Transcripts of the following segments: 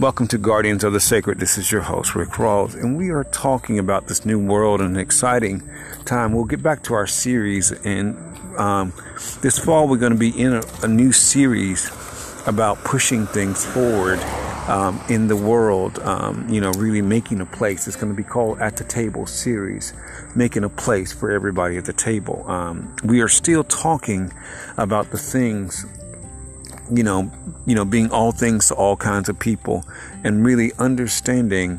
Welcome to Guardians of the Sacred. This is your host, Rick Rawls, and we are talking about this new world and an exciting time. We'll get back to our series, and this fall we're going to be in a new series about pushing things forward in the world, really making a place. It's going to be called At the Table series, making a place for everybody at the table. We are still talking about the things, being all things to all kinds of people, and really understanding,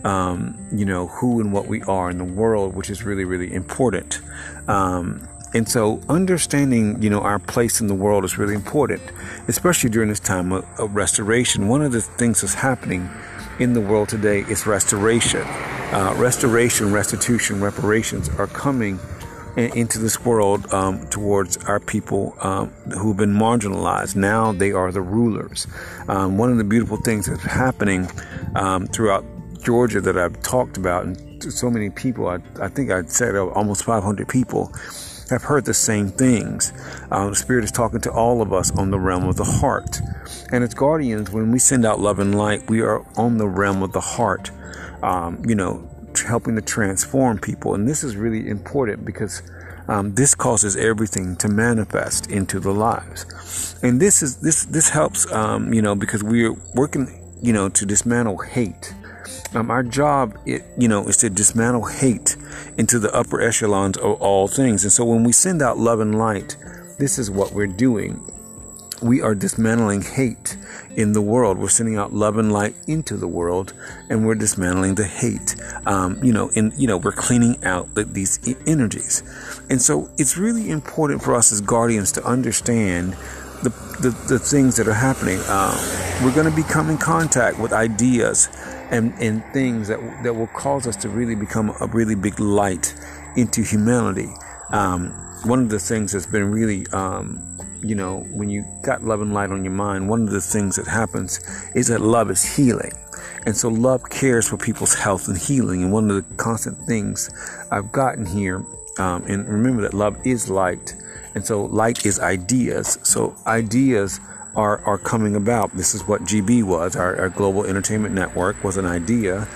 who and what we are in the world, which is really, really important. And so understanding, our place in the world is really important, especially during this time of restoration. One of the things that's happening in the world today is restoration. Restitution, reparations are coming into this world towards our people who've been marginalized. Now they are the rulers. One of the beautiful things that's happening throughout Georgia that I've talked about, and to so many people, I think I'd said almost 500 people have heard the same things. The Spirit is talking to all of us on the realm of the heart. And as guardians, when we send out love and light, we are on the realm of the heart, helping to transform people. And this is really important because this causes everything to manifest into the lives. And this helps, because we are working, to dismantle hate. Our job, is to dismantle hate into the upper echelons of all things. And so when we send out love and light, this is what we're doing. We are dismantling hate in the world. We're sending out love and light into the world, and we're dismantling the hate. We're cleaning out these energies. And so it's really important for us as guardians to understand the things that are happening. We're going to become in contact with ideas and things that will cause us to really become a really big light into humanity. One of the things that's been really, when you got love and light on your mind, one of the things that happens is that love is healing. And so love cares for people's health and healing. And one of the constant things I've gotten here, and remember that love is light. And so light is ideas. So ideas are coming about. This is what GB was. Our Global Entertainment Network was an idea.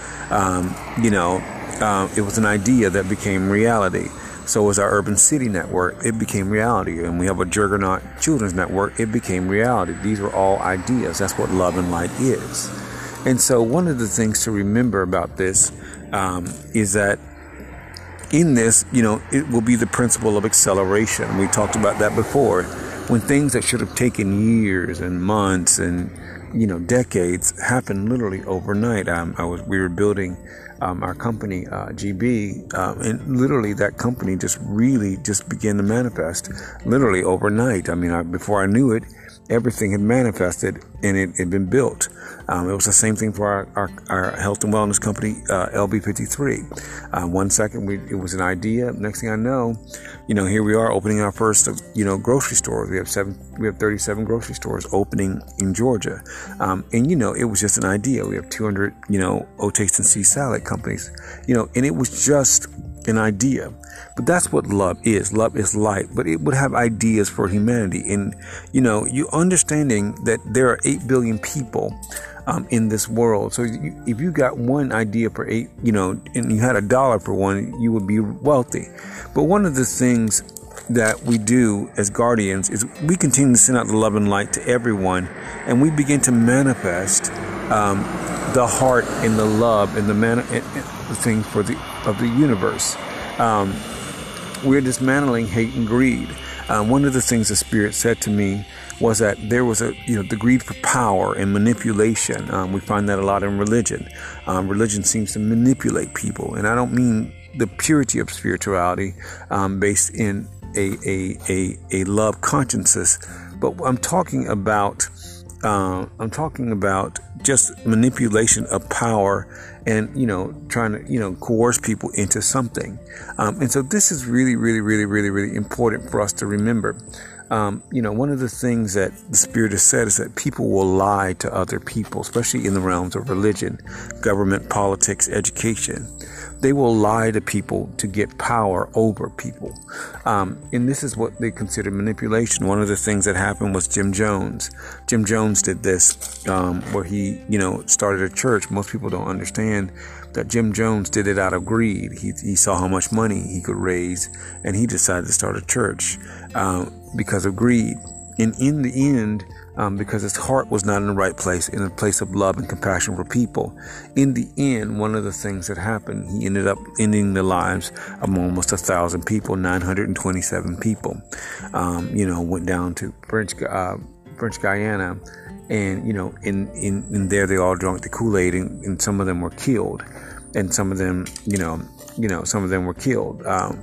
It was an idea that became reality. So was our Urban City Network. It became reality. And we have a Juggernaut Children's Network. It became reality. These are all ideas. That's what love and light is. And so one of the things to remember about this is that in this, it will be the principle of acceleration. We talked about that before. When things that should have taken years and months and, decades happen literally overnight. We were building our company, GB, and literally that company just began to manifest literally overnight. Before I knew it, everything had manifested and it had been built. It was the same thing for our health and wellness company, LB53. One second, it was an idea. Next thing I know, here we are opening our first, grocery stores. We have 37 grocery stores opening in Georgia. It was just an idea. We have 200, O-Taste and C salad companies, and it was just an idea. But that's what love is. Love is light, but it would have ideas for humanity. And, you understanding that there are 8 billion people in this world. So if you got one idea for 8, and you had $1 for one, you would be wealthy. But one of the things that we do as guardians is we continue to send out the love and light to everyone, and we begin to manifest the heart and the love and the thing of the universe. We're dismantling hate and greed. One of the things the Spirit said to me was that there was the greed for power and manipulation. We find that a lot in religion. Religion seems to manipulate people, and I don't mean the purity of spirituality based in a love consciousness, but I'm talking about just manipulation of power and, trying to, coerce people into something. And so this is really, really, really, really, really important for us to remember. One of the things that the Spirit has said is that people will lie to other people, especially in the realms of religion, government, politics, education. They will lie to people to get power over people. And this is what they consider manipulation. One of the things that happened was Jim Jones. Jim Jones did this, where he, started a church. Most people don't understand that Jim Jones did it out of greed. He saw how much money he could raise, and he decided to start a church because of greed. And in the end, because his heart was not in the right place, in a place of love and compassion for people, in the end, one of the things that happened, he ended up ending the lives of almost 1,000 people, 927 people. Went down to French Guiana, and in there they all drank the Kool-Aid, and some of them were killed, and some of them, some of them were killed,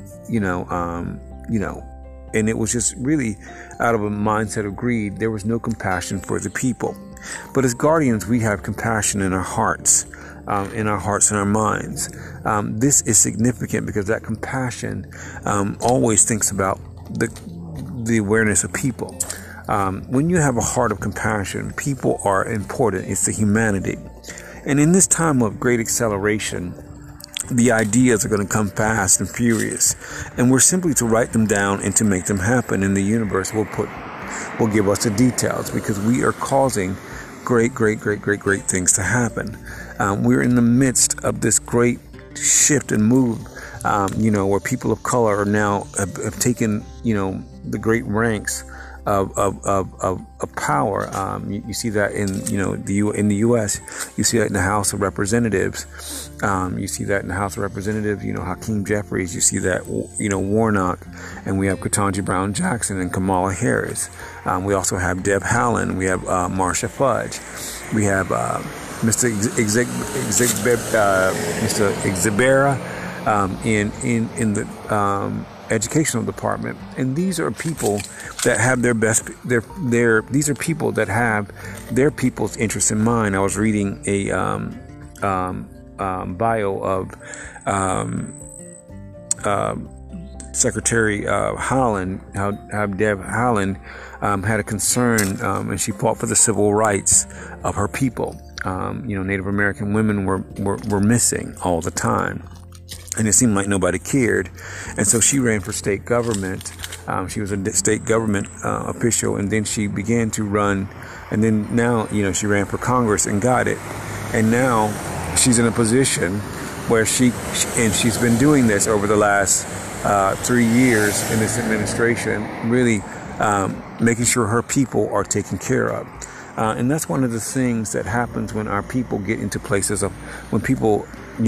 and it was just really out of a mindset of greed. There was no compassion for the people. But as guardians, we have compassion in our hearts, and our minds. This is significant because that compassion always thinks about the awareness of people. When you have a heart of compassion, people are important. It's the humanity. And in this time of great acceleration, the ideas are going to come fast and furious, and we're simply to write them down and to make them happen. And the universe will give us the details, because we are causing great things to happen. We're in the midst of this great shift and move, where people of color are now have taken, the great ranks of power. You see that in in the U.S. You see that in the House of Representatives. You see that in the House of Representatives. Hakeem Jeffries. You see that Warnock, and we have Ketanji Brown Jackson and Kamala Harris. We also have Deb Haaland. We have Marsha Fudge. We have Mr. Exibera in the educational department. And these are people that have these are people that have their people's interests in mind. I was reading a bio of Secretary Haaland, how Deb Haaland had a concern, and she fought for the civil rights of her people. Native American women were missing all the time, and it seemed like nobody cared. And so she ran for state government. She was a state government official, and then she began to run. And then now, she ran for Congress and got it. And now she's in a position where she's been doing this over the last 3 years in this administration, really making sure her people are taken care of. And that's one of the things that happens when our people get into places of, when people,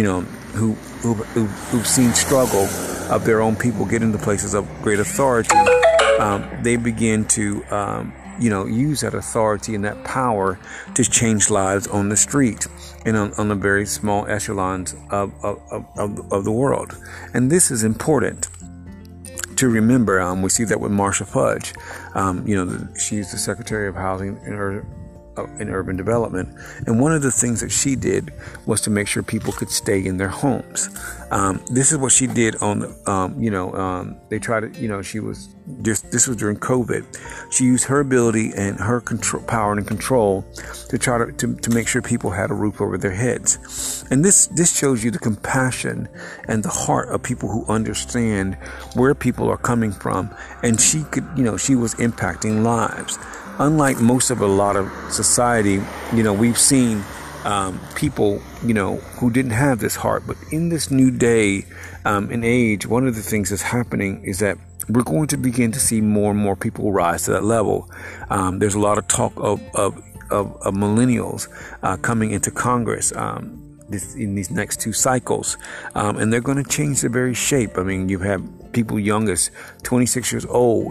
who've seen struggle of their own people get into places of great authority. They begin to, use that authority and that power to change lives on the street and on the very small echelons of the world. And this is important to remember. We see that with Marsha Fudge. She's the Secretary of Housing in Urban Development, and one of the things that she did was to make sure people could stay in their homes. This is what she did on the, they tried to, she was just, this was during COVID. She used her ability and her power and control to try to make sure people had a roof over their heads. And this shows you the compassion and the heart of people who understand where people are coming from. And she could, she was impacting lives. Unlike most of a lot of society, we've seen people, who didn't have this heart. But in this new day and age, one of the things that's happening is that we're going to begin to see more and more people rise to that level. There's a lot of talk of millennials coming into Congress in these next 2 cycles, and they're going to change the very shape. I mean, you have people young as 26 years old,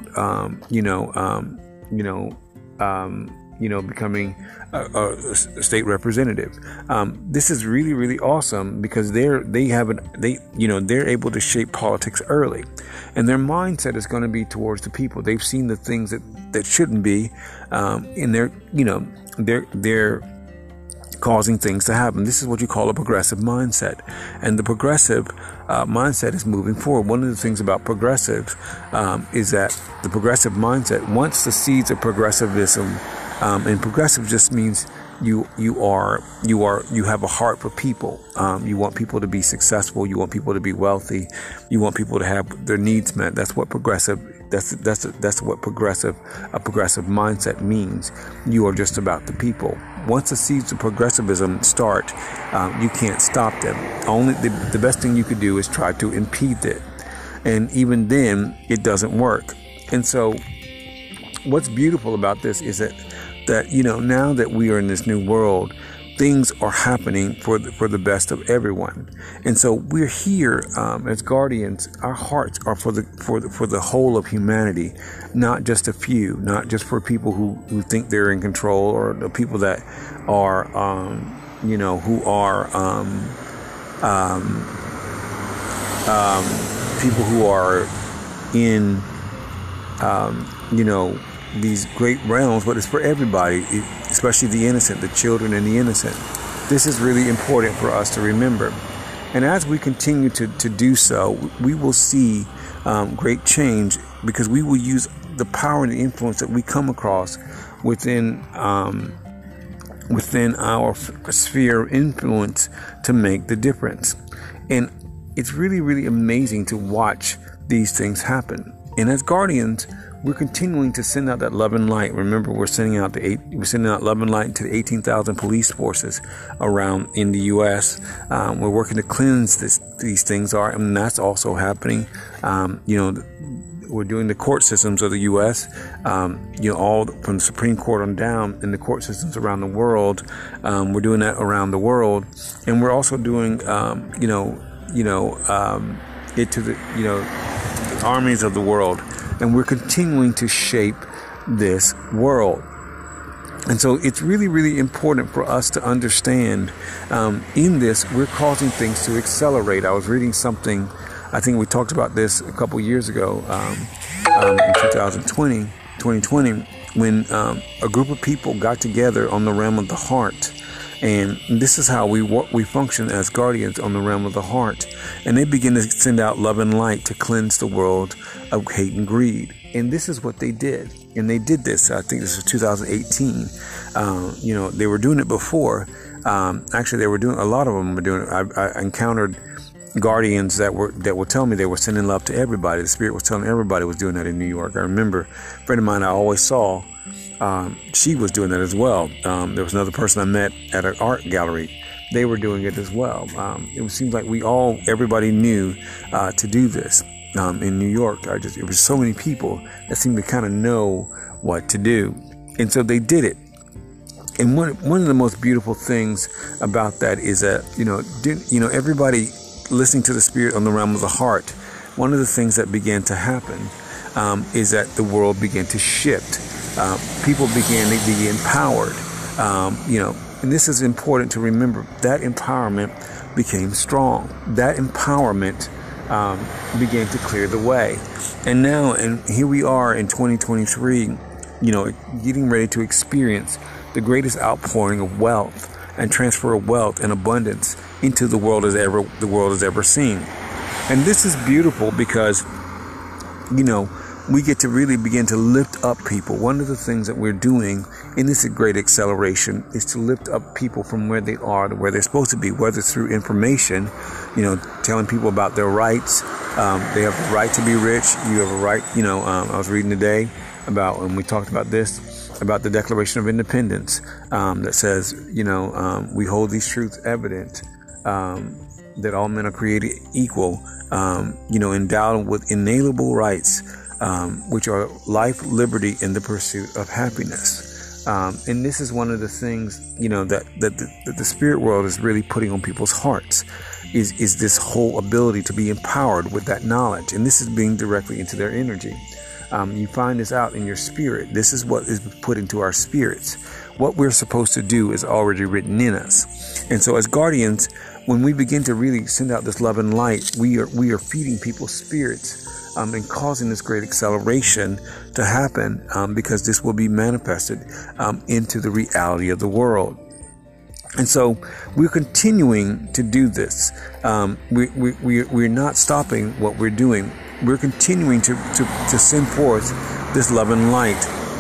becoming a state representative. This is really, really awesome because they're able to shape politics early, and their mindset is going to be towards the people. They've seen the things that shouldn't be, and they're causing things to happen. This is what you call a progressive mindset, and the progressive mindset is moving forward. One of the things about progressives is that the progressive mindset, once the seeds of progressivism, and progressive just means you have a heart for people. You want people to be successful. You want people to be wealthy. You want people to have their needs met. That's what progressive. That's what a progressive mindset means. You are just about the people. Once the seeds of progressivism start, you can't stop them. Only the best thing you could do is try to impede it, and even then, it doesn't work. And so, what's beautiful about this is that now that we are in this new world, things are happening for the best of everyone. And so we're here as guardians. Our hearts are for the whole of humanity, not just a few, not just for people who think they're in control, or the people that are who are people who are in these great realms, but it's for everybody, especially the innocent, the children and the innocent. This is really important for us to remember. And as we continue to do so, we will see great change, because we will use the power and the influence that we come across within our sphere of influence to make the difference. And it's really, really amazing to watch these things happen. And as guardians, we're continuing to send out that love and light. Remember, we're sending out love and light to the 18,000 police forces around in the U.S. We're working to cleanse these things and that's also happening. We're doing the court systems of the U.S. All from the Supreme Court on down in the court systems around the world. We're doing that around the world, and we're also doing it to the armies of the world. And we're continuing to shape this world. And so it's really, really important for us to understand in this, we're causing things to accelerate. I was reading something, I think we talked about this a couple years ago, in 2020, when a group of people got together on the realm of the heart. And this is how we function as guardians on the realm of the heart. And they begin to send out love and light to cleanse the world of hate and greed. And this is what they did. And they did this, I think this was 2018. They were doing it before. Actually, they were doing, a lot of them were doing it. I encountered guardians that would tell me they were sending love to everybody. The Spirit was telling everybody was doing that in New York. I remember a friend of mine I always saw, she was doing that as well. There was another person I met at an art gallery. They were doing it as well. It seems like everybody knew to do this in New York. It was so many people that seemed to kind of know what to do. And so they did it. And one of the most beautiful things about that is that, everybody listening to the Spirit on the realm of the heart, one of the things that began to happen is that the world began to shift. People began to be empowered, and this is important to remember. That empowerment became strong. That empowerment began to clear the way. And here we are in 2023, getting ready to experience the greatest outpouring of wealth and transfer of wealth and abundance into the world the world has ever seen. And this is beautiful because, we get to really begin to lift up people. One of the things that we're doing in this great acceleration is to lift up people from where they are to where they're supposed to be, whether it's through information, telling people about their rights. They have the right to be rich. You have a right, I was reading today about, and we talked about this, about the Declaration of Independence that says, we hold these truths evident, that all men are created equal, endowed with inalienable rights, which are life, liberty, and the pursuit of happiness. And this is one of the things, that the spirit world is really putting on people's hearts, is this whole ability to be empowered with that knowledge. And this is being directly into their energy. You find this out in your spirit. This is what is put into our spirits. What we're supposed to do is already written in us. And so as guardians, when we begin to really send out this love and light, we are feeding people's spirits and causing this great acceleration to happen because this will be manifested into the reality of the world. And so we're continuing to do this. We're not stopping what we're doing. We're continuing to send forth this love and light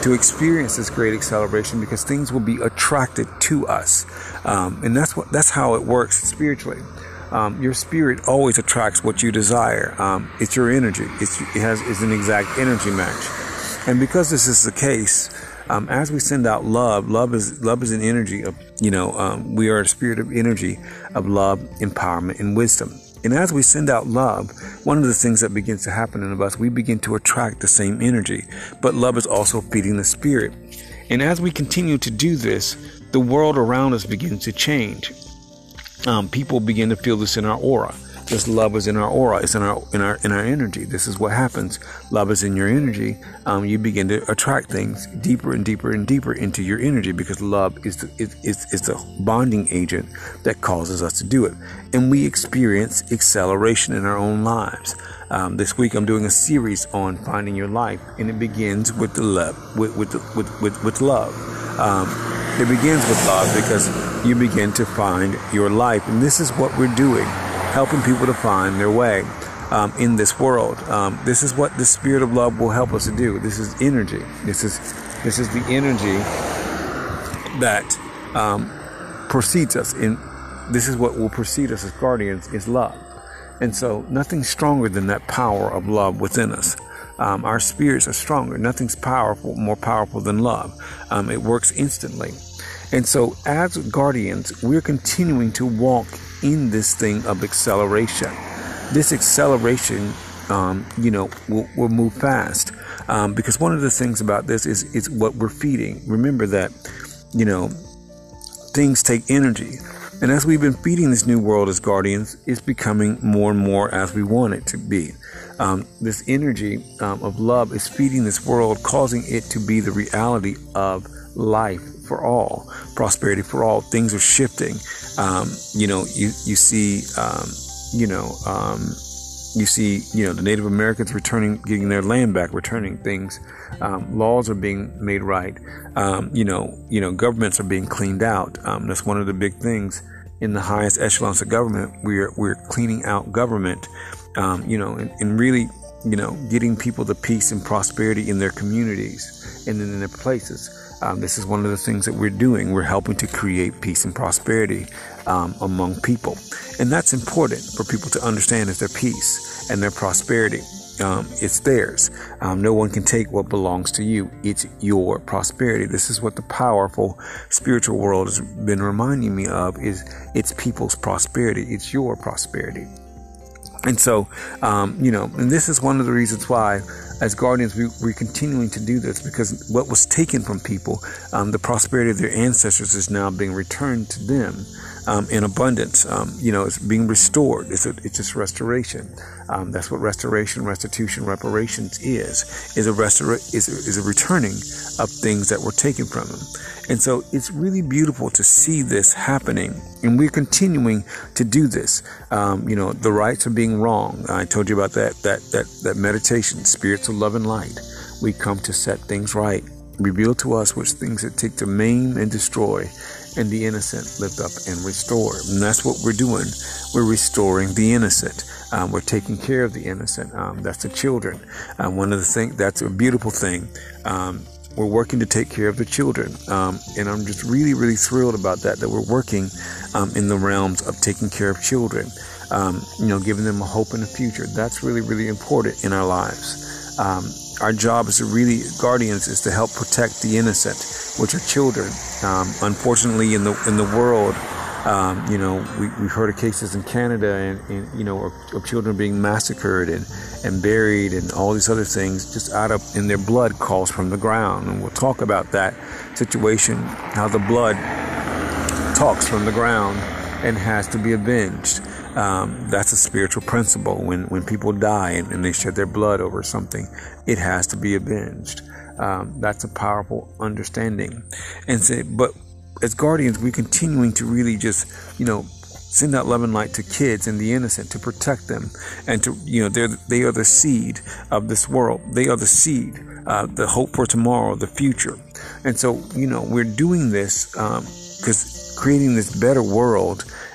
to experience this great acceleration, because things will be attracted to us. And that's how it works spiritually. Your spirit always attracts what you desire. It's your energy. It's an exact energy match. And because this is the case, as we send out love is an energy of, we are a spirit of energy of love, empowerment, and wisdom. And as we send out love, one of the things that begins to happen in us, we begin to attract the same energy. But love is also feeding the spirit. And as we continue to do this, the world around us begins to change. People begin to feel this in our aura. This love is in our aura. It's in our energy. This is what happens. Love is in your energy. You begin to attract things deeper and deeper and deeper into your energy, because love is the bonding agent that causes us to do it. And we experience acceleration in our own lives. This week I'm doing a series on finding your life, and it begins with the love. With love. It begins with love because you begin to find your life, and this is what we're doing. Helping people to find their way in this world. This is what the spirit of love will help us to do. This is energy. This is the energy that precedes us. This is what will precede us as guardians, is love. And so nothing stronger than that power of love within us. Our spirits are stronger. Nothing's more powerful than love. It works instantly. And so as guardians, we're continuing to walk in this thing of acceleration. This acceleration, will move fast. Because one of the things about this is what we're feeding. Remember that, things take energy. And as we've been feeding this new world as guardians, it's becoming more and more as we want it to be. This energy of love is feeding this world, causing it to be the reality of life for all, prosperity for all. Things are shifting. You see the Native Americans getting their land back, returning things. Laws are being made right. Governments are being cleaned out. That's one of the big things in the highest echelons of government. We're cleaning out government, and really, getting people the peace and prosperity in their communities and in their places. This is one of the things that we're doing. We're helping to create peace and prosperity among people. And that's important for people to understand, is their peace and their prosperity. It's theirs. No one can take what belongs to you. It's your prosperity. This is what the powerful spiritual world has been reminding me of, is it's people's prosperity. It's your prosperity. And so, and this is one of the reasons why, as guardians, we're continuing to do this, because what was taken from people, the prosperity of their ancestors, is now being returned to them in abundance. It's being restored. It's just restoration. That's what restitution, reparations is a returning of things that were taken from them. And so it's really beautiful to see this happening, and we're continuing to do this. The rights are being wronged. I told you about that meditation, spirits of love and light. We come to set things right, reveal to us which things it take to maim and destroy, and the innocent lift up and restore. And that's what we're doing. We're restoring the innocent. We're taking care of the innocent. That's the children. One of the things, that's a beautiful thing. We're working to take care of the children. And I'm just really, really thrilled about that we're working in the realms of taking care of children, giving them a hope in the future. That's really, really important in our lives. Our job as guardians is to help protect the innocent, which are children. Unfortunately, in the world, we've heard of cases in Canada and of children being massacred and buried, and all these other things just in their blood calls from the ground. And we'll talk about that situation, how the blood talks from the ground and has to be avenged. That's a spiritual principle. When people die and they shed their blood over something, it has to be avenged. That's a powerful understanding. But as guardians, we're continuing to really just, send out love and light to kids and the innocent, to protect them, and to, they are the seed of this world. They are the seed, the hope for tomorrow, the future. And so, we're doing this because creating this better world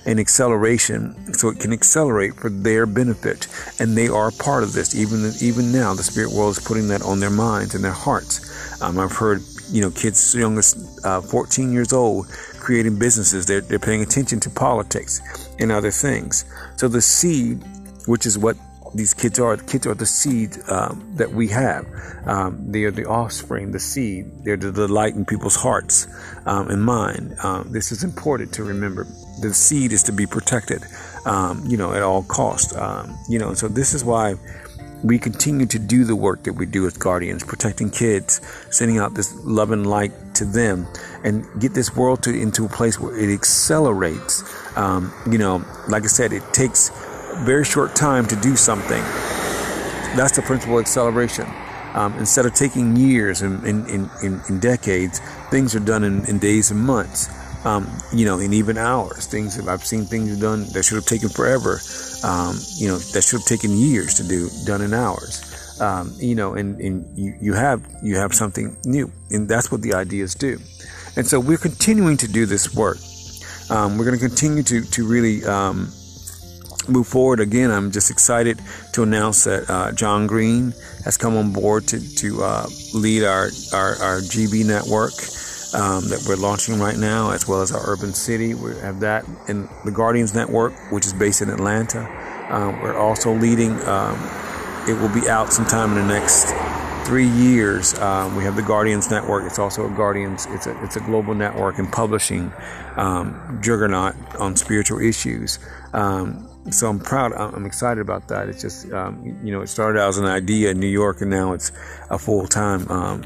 and acceleration so it can accelerate for their benefit. And they are a part of this. Even now, the spirit world is putting that on their minds and their hearts. I've heard, kids as young as 14 years old creating businesses. They're paying attention to politics and other things. So the seed, which is what these kids are the seed that we have. They are the offspring, the seed. They're the light in people's hearts and mind. This is important to remember. The seed is to be protected, at all costs. So this is why we continue to do the work that we do as guardians, protecting kids, sending out this love and light to them, and get this world into a place where it accelerates. Like I said, it takes a very short time to do something. That's the principle of acceleration. Instead of taking years and decades, things are done in days and months. And even hours. I've seen things done that should have taken forever. That should have taken years to do, done in hours. And you have something new, and that's what the ideas do. And so we're continuing to do this work. We're going to continue to really move forward. Again, I'm just excited to announce that John Green has come on board to lead our GB network. That we're launching right now, as well as our Urban City. We have that in the Guardians Network, which is based in Atlanta. We're also leading, it will be out sometime in the next 3 years. We have the Guardians Network. It's also it's a global network and publishing juggernaut on spiritual issues. So I'm proud. I'm excited about that. It's just, it started out as an idea in New York, and now it's a full-time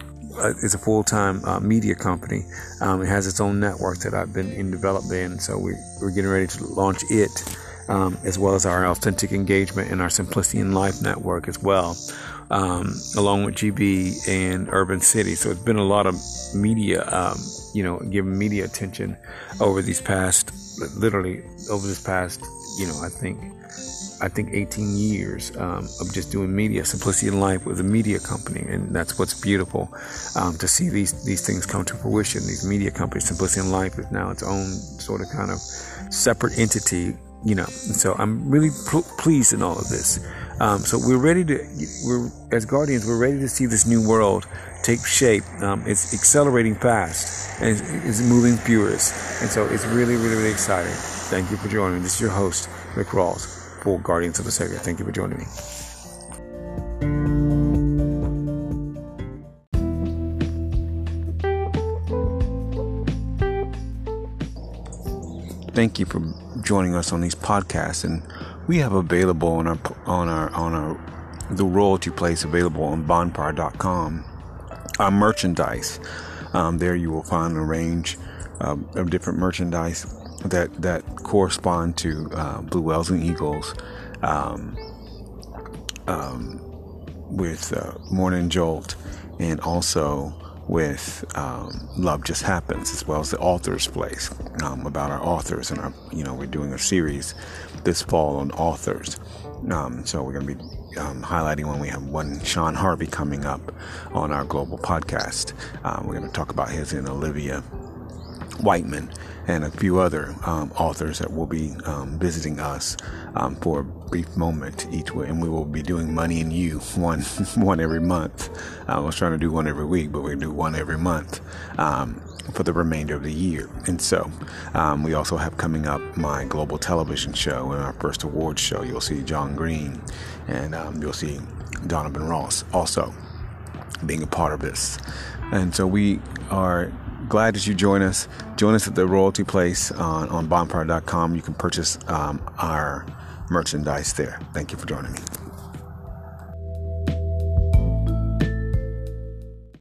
media company. It has its own network that I've been in development, so we're getting ready to launch it, as well as our Authentic Engagement and our Simplicity in Life network as well, along with GB and Urban City. So it's been a lot of media, giving media attention over this past, I think 18 years of just doing media. Simplicity in Life with a media company, and that's what's beautiful to see these things come to fruition. These media companies, Simplicity in Life is now its own sort of kind of separate entity, And so I'm really pleased in all of this. So as guardians, we're ready to see this new world take shape. It's accelerating fast, and it's moving furious, and so it's really, really, really exciting. Thank you for joining me. This is your host, Rick Rawls, for Guardians of the Savior. Thank you for joining me. Thank you for joining us on these podcasts, and we have available on the royalty place available on bonfire.com our merchandise. There you will find a range of different merchandise that correspond to Blue Whales and Eagles, with Morning Jolt, and also with Love Just Happens, as well as the Author's Place, about our authors. And we're doing a series this fall on authors. So we're going to be highlighting when we have one Sean Harvey coming up on our global podcast. We're going to talk about his and Olivia Whiteman and a few other authors that will be visiting us for a brief moment each way, and we will be doing Money and You one every month. I was trying to do one every week, but we're going to do one every month for the remainder of the year. And so we also have coming up my global television show and our first awards show. You'll see John Green, and you'll see Donovan Ross also being a part of this. And so we are glad that you join us. Join us at the Royalty Place on bonfire.com. You can purchase our merchandise there. Thank you for joining me.